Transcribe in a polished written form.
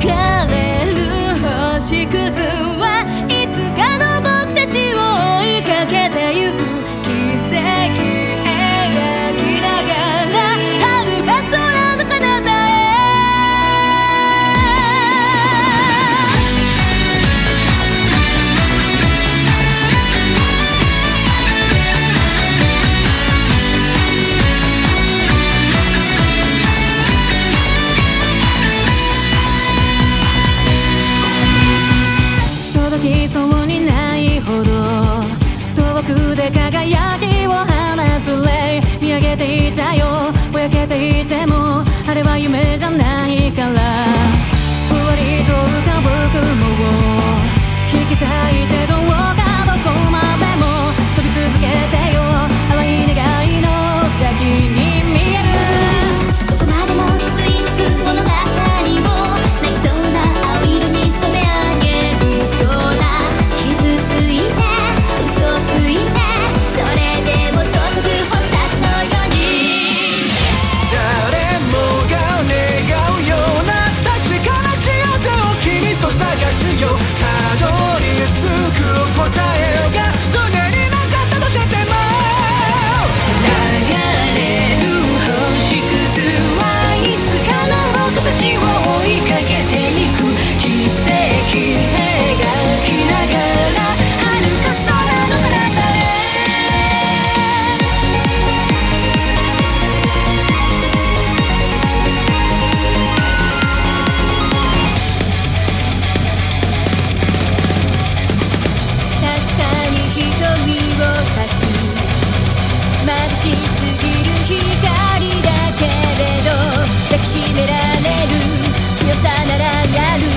れる星屑はいつかの僕たちを追いかけてゆく奇跡描きながら遥か空の彼方へ届きそうにないほど遠くで輝きを放つレイ見上げていたよぼやけていてもあれは夢じゃないからふわりと浮かぶ雲を引き裂いてどうかどこまでも飛び続けてよ淡い願いの先に見えるどこまでも続いてく物語を泣きそうな青色に染め上げる空傷ついて嘘ついてそれでも注ぐ星たちのように誰もが願うような確かな幸せを君と探すよたどり着く答えがすでになかったとしても流れる星屑はいつかの僕たちを追いかけていく奇跡描きながら遥か空の彼方へ確かに瞳を刺す眩しすぎる光だけれど抱きしめられる強さならある